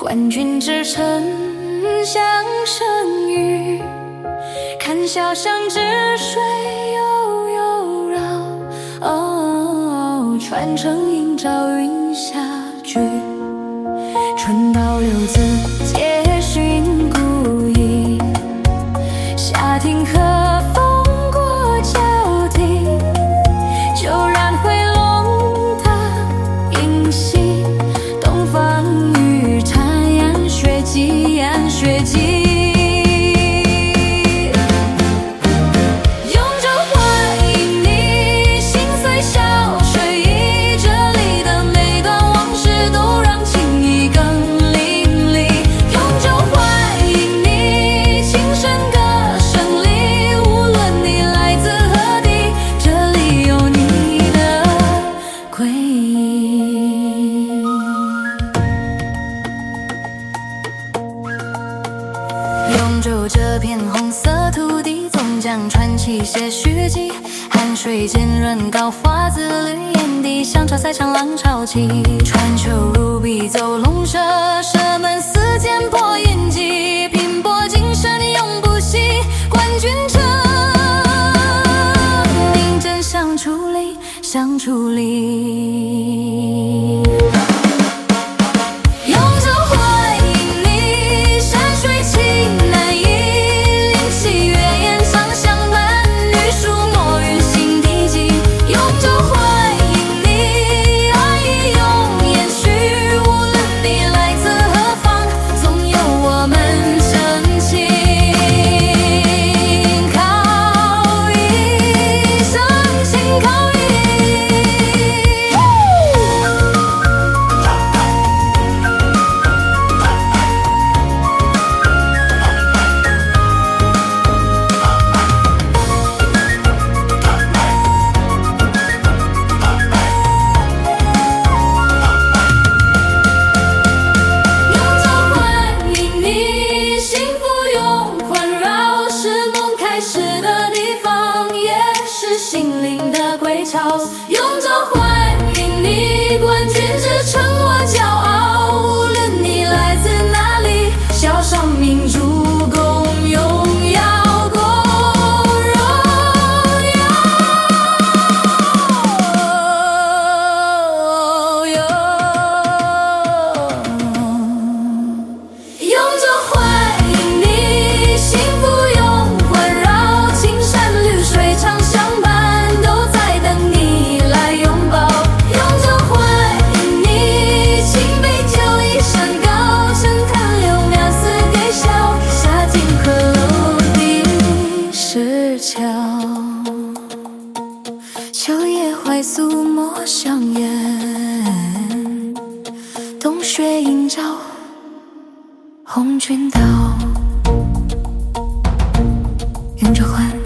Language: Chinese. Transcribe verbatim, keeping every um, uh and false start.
冠军之城响声雨，看潇湘之水悠悠绕，哦，传承映照云下聚。春到柳子皆寻故意，夏听和风过交亭，就染回龙的影隙，东方雨禅烟雪迹，烟雪迹。永州这片红色土地，总将传奇写续集。汗水浸润高华自绿眼底，香潮塞长浪潮起。穿秋入笔走龙蛇，射门似剑破云际。拼搏精神永不息，冠军城名震相矗立，相矗立。心灵的归巢，永州欢迎你，冠军之城我骄傲。无论你来自哪里，小商民主共荣耀，共荣耀。永州欢迎你，幸福永环绕，青山绿水长相伴。秋夜怀素墨香烟，冬雪映照红军刀。永州欢。